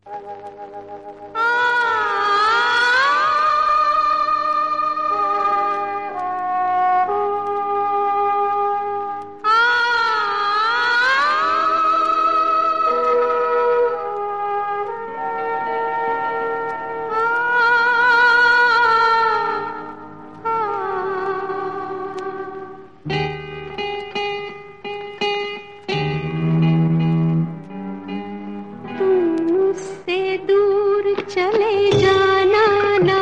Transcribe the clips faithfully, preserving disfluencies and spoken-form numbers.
चले जाना ना,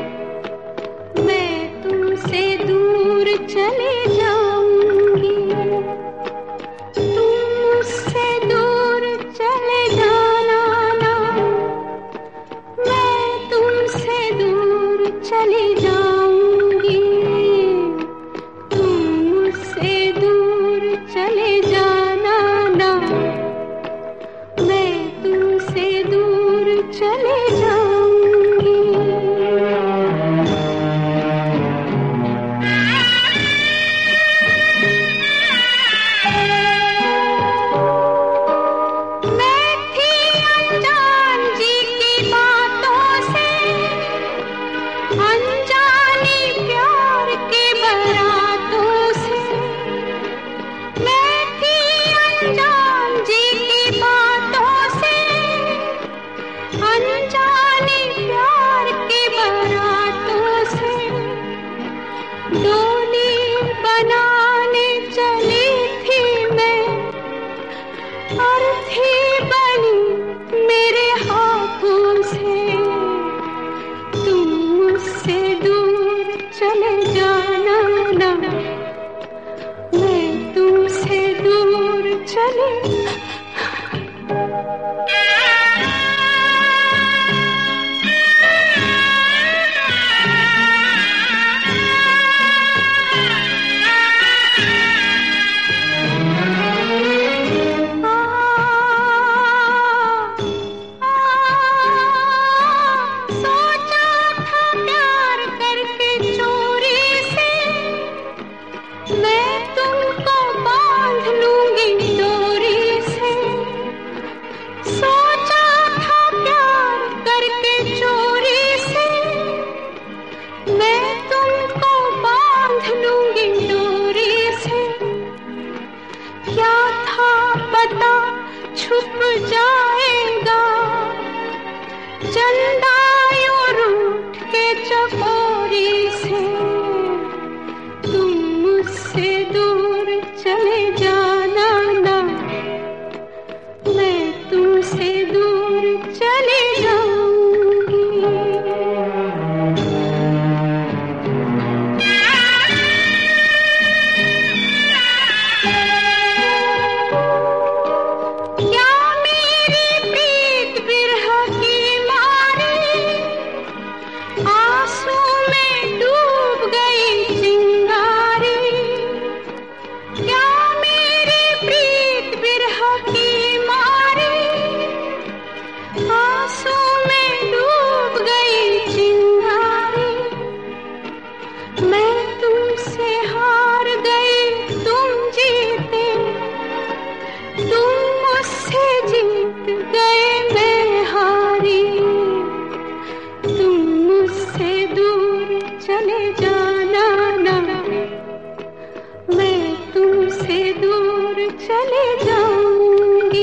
मैं तुमसे दूर चले जाऊंगी। तुम मुझसे दूर चले जाना ना, मैं तुमसे दूर चली जाऊंगी। तुम मुझसे दूर चले जाना ना, मैं तुमसे दूर चले जाऊंगी। मैं थी अनजान जी की बातों से, अनजानी प्यार के बारातों से। मैं थी अनजान जी की बातों से, अनजानी प्यार के बारातों से। डोली बनाने चली थी मैं, और थी बनी मेरे हाथों से। तुम मुझसे दूर चले जाना ना, मैं तुमसे दूर चले छुप जाएगा चंदा यूं रूठ के चकोरी से। तुम मुझसे दूर चले जाना ना, मैं तुमसे दूर चले जाऊंगी। चले जाना ना, मैं तुमसे दूर चले जाऊंगी।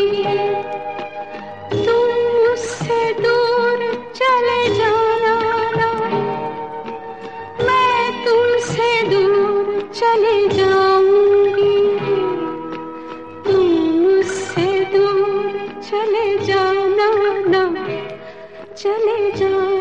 तुम मुझसे दूर चले जाना ना, मैं तुमसे दूर चले जाऊंगी। तुम मुझसे दूर चले जाना ना, चले जाऊंगी।